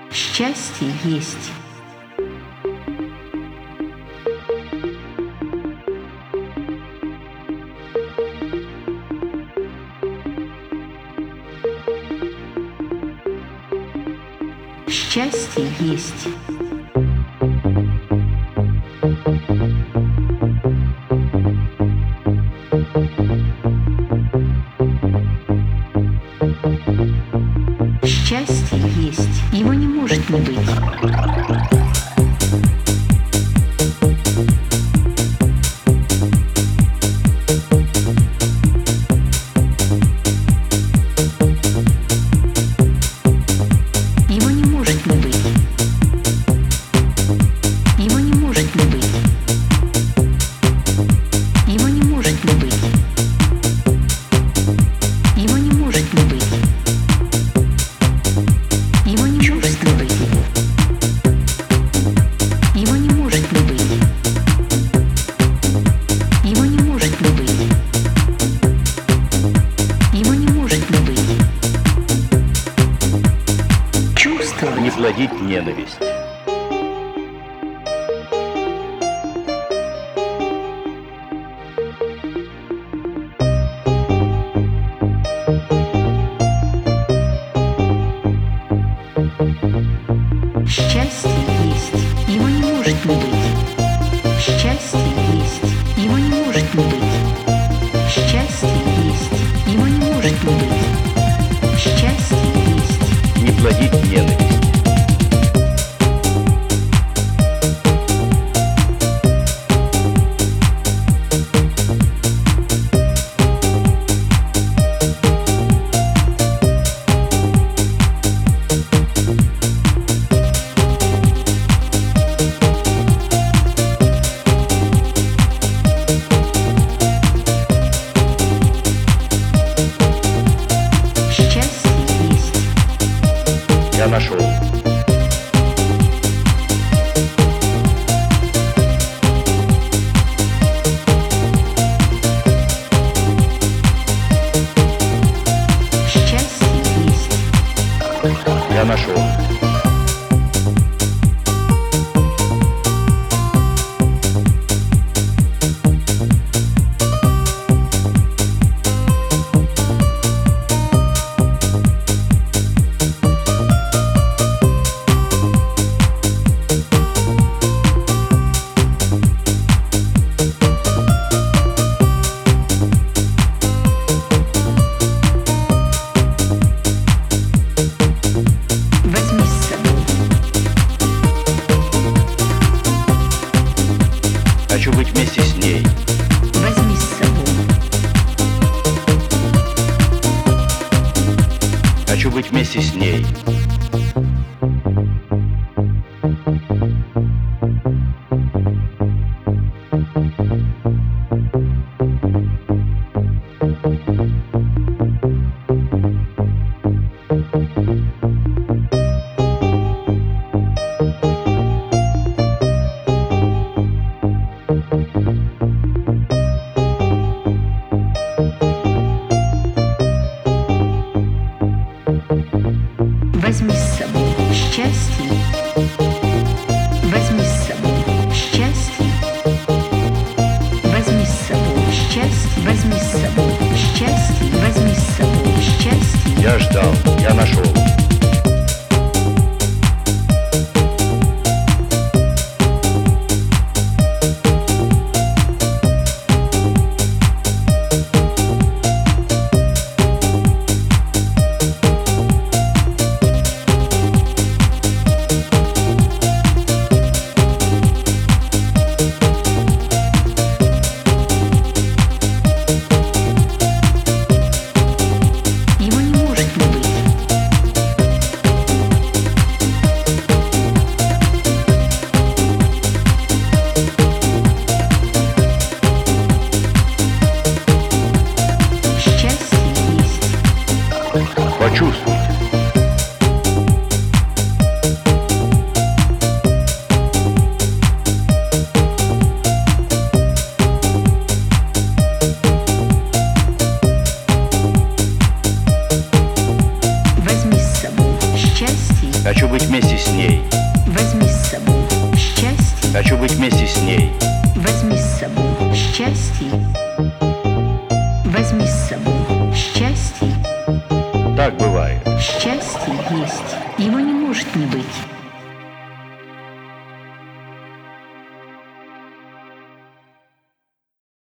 Счастье есть. Счастье есть. Счастье есть. Его не может не быть. Его не может не быть. Его не может не быть. Его не может не быть. Его не может не быть. Его не чувство быть. Его не может не быть. Его не может не быть. Его не может не быть. Чувство. Не плодить ненависть. Счастье есть. Его не может не быть. Счастье есть. Его не может не быть. Счастье есть. Его не может не быть. Счастье есть. Не плодить ненависть. Я нашел. Счастье есть. Я нашел. Возьми с собой. Хочу быть вместе с ней. Возьми с собой. Хочу быть вместе с ней. Возьми с собой счастье. Возьми с собой счастье. Возьми с собой счастье. Возьми с собой счастье. Возьми Возьми с собой счастье. Хочу быть вместе с ней. Возьми с собой счастье. Возьми с собой счастье. Так бывает. Счастье есть, его не может не быть.